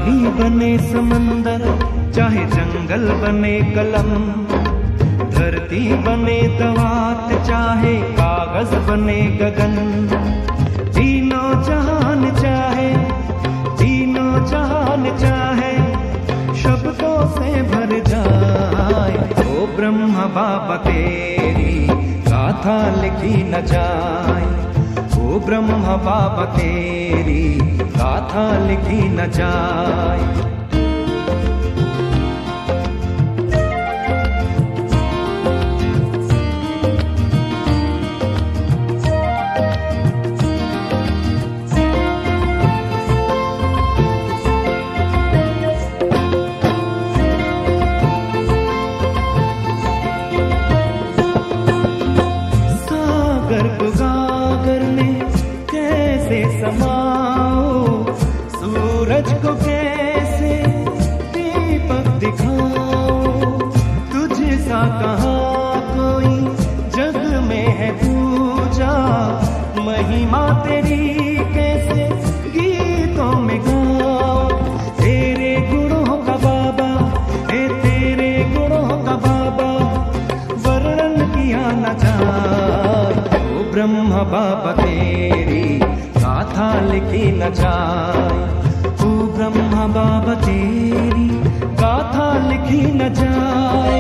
स्याही बने समंदर, चाहे जंगल बने कलम, धरती बने दवात, चाहे कागज बने गगन, तीनों जहान चाहे, तीनों जहान चाहे शब्दों से भर जाए। ओ ब्रह्म बाबा तेरी गाथा लिखी न जाए, ओ ब्रह्म बाबा तेरी गाथा लिखी न जाए। सागर में कैसे समाओ, सूरज को कैसे दीपक दिखाओ, तुझसा कहाँ कोई जग में है पूजा, महिमा तेरी कैसे गीतों में गाओ। तेरे गुणों का बाबा है, तेरे गुणों का बाबा वर्णन किया न जाए। ब्रह्म बाबा तेरी गाथा लिखी न जाए, ओ ब्रह्म बाबा तेरी गाथा लिखी न जाए।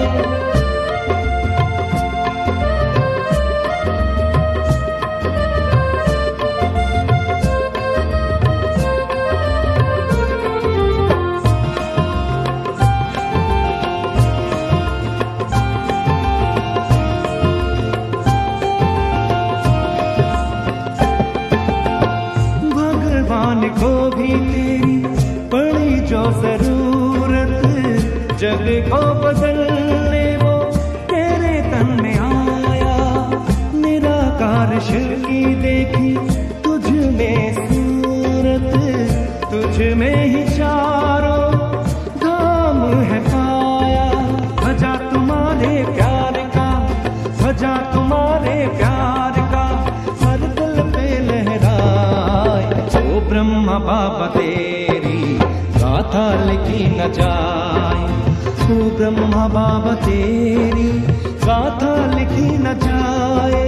भगवान को भी तेरी पड़ी जो जरूरत, जग को बदलने वो तेरे तन में आया। निराकार शिव की देखी तुझ में सूरत, तुझ में ही चारों धाम है पाया। भजा तुम्हारे प्यार का, भजा तुम्हारे प्यार का हर दिल पे लहराए। ओ ब्रह्म बाबा तेरी गाथा लिखी न जाए, ओ ब्रह्म बाबा तेरी गाथा लिखी न जाए।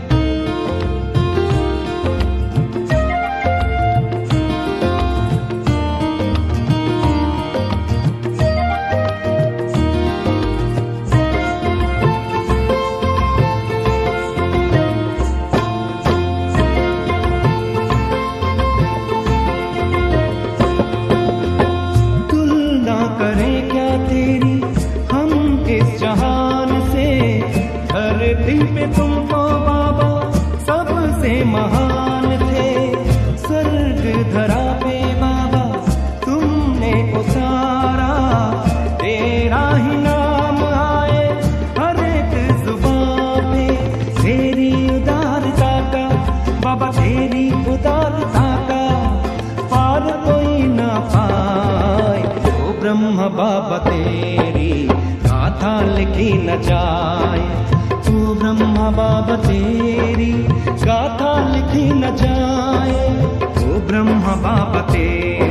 करें क्या तेरी हम इस जहान से, धरती पे तुमको बाबा सबसे महान थे। स्वर्ग धरा पे बाबा तुमने उतारा, तेरा ही नाम आए हर एक जुबान पे। तेरी उदारता का बाबा, तेरी उदारता का पार कोई ना पाए। ब्रह्म बाबा तेरी गाथा लिखी न जाए, तू ब्रह्म बाबा तेरी गाथा लिखी न जाए। ओ ब्रह्म बाबा तेरी